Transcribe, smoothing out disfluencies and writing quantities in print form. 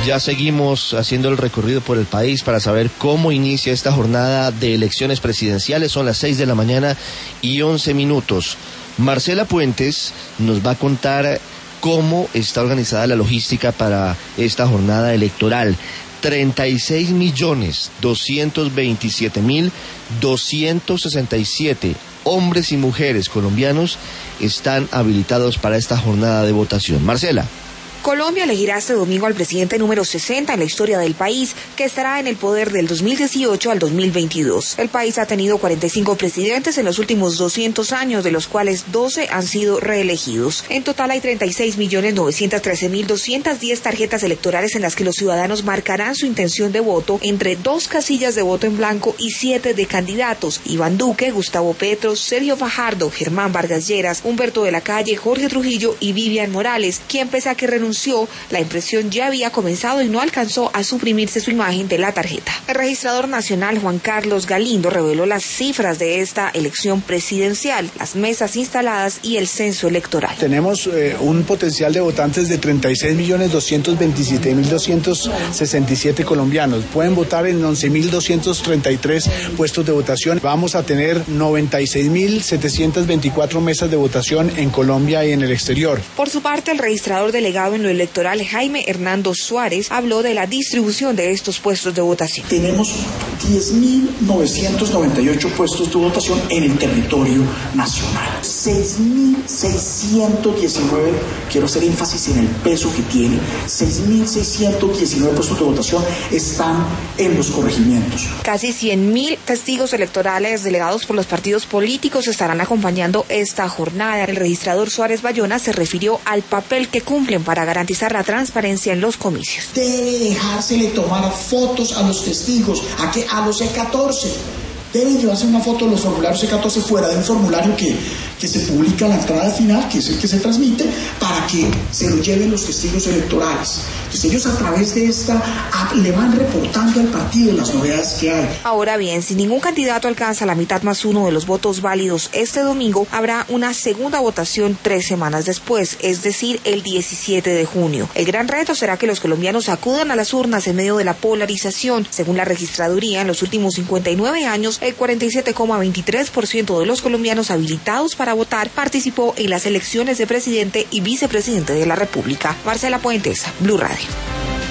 Ya seguimos haciendo el recorrido por el país para saber cómo inicia esta jornada de elecciones presidenciales. Son las 6 de la mañana y 11 minutos. Marcela Puentes nos va a contar cómo está organizada la logística para esta jornada electoral. 36.227.267 hombres y mujeres colombianos están habilitados para esta jornada de votación. Marcela. Colombia elegirá este domingo al presidente número 60 en la historia del país, que estará en el poder del 2018 al 2022. El país ha tenido 45 presidentes en los últimos 200 años, de los cuales 12 han sido reelegidos. En total hay 36.913.210 tarjetas electorales en las que los ciudadanos marcarán su intención de voto entre 2 casillas de voto en blanco y 7 de candidatos: Iván Duque, Gustavo Petro, Sergio Fajardo, Germán Vargas Lleras, Humberto de la Calle, Jorge Trujillo y Vivian Morales, quien, pese a que renunció, la impresión ya había comenzado y no alcanzó a suprimirse su imagen de la tarjeta. El registrador nacional Juan Carlos Galindo reveló las cifras de esta elección presidencial, las mesas instaladas y el censo electoral. Tenemos un potencial de votantes de 36.227.267 colombianos. Pueden votar en 11.233 puestos de votación. Vamos a tener 96.724 mesas de votación en Colombia y en el exterior. Por su parte, el registrador delegado en lo electoral, Jaime Hernando Suárez, habló de la distribución de estos puestos de votación. Tenemos 10.998 puestos de votación en el territorio nacional. 6.619, quiero hacer énfasis en el peso que tiene, 6.619 puestos de votación están en los corregimientos. Casi 100.000 testigos electorales delegados por los partidos políticos estarán acompañando esta jornada. El registrador Suárez Bayona se refirió al papel que cumplen para garantizar la transparencia en los comicios. Debe dejársele tomar fotos a los testigos, a los C14. Deben llevarse una foto de los formularios C14 fuera de un formulario que se publica en la entrada final, que es el que se transmite, para que se lo lleven los testigos electorales. Entonces ellos, a través de esta app, le van reportando al partido las novedades que hay. Ahora bien, si ningún candidato alcanza la mitad más uno de los votos válidos este domingo, habrá una segunda votación 3 semanas después, es decir, el 17 de junio. El gran reto será que los colombianos acudan a las urnas en medio de la polarización. Según la registraduría, en los últimos 59 años, el 47,23% de los colombianos habilitados para votar participó en las elecciones de presidente y vicepresidente de la República. Marcela Puentes, Blue Radio.